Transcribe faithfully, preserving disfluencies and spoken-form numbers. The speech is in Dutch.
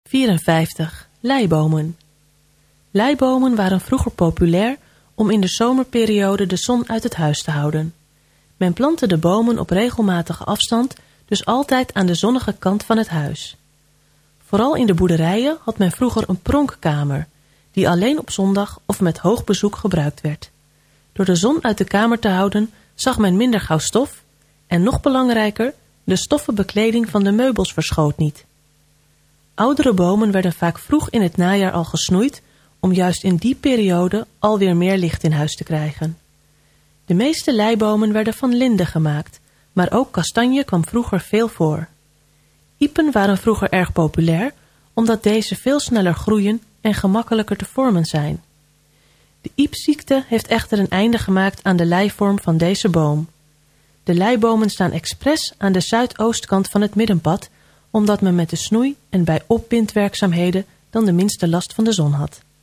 vierenvijftig. Leibomen. Leibomen waren vroeger populair om in de zomerperiode de zon uit het huis te houden. Men plantte de bomen op regelmatige afstand, dus altijd aan de zonnige kant van het huis. Vooral in de boerderijen had men vroeger een pronkkamer, die alleen op zondag of met hoog bezoek gebruikt werd. Door de zon uit de kamer te houden, zag men minder gauw stof en nog belangrijker, de stoffen bekleding van de meubels verschoot niet. Oudere bomen werden vaak vroeg in het najaar al gesnoeid, om juist in die periode alweer meer licht in huis te krijgen. De meeste leibomen werden van linde gemaakt, maar ook kastanje kwam vroeger veel voor. Iepen waren vroeger erg populair, omdat deze veel sneller groeien en gemakkelijker te vormen zijn. De iepziekte heeft echter een einde gemaakt aan de leivorm van deze boom. De leibomen staan expres aan de zuidoostkant van het middenpad, omdat men met de snoei en bij opbindwerkzaamheden dan de minste last van de zon had.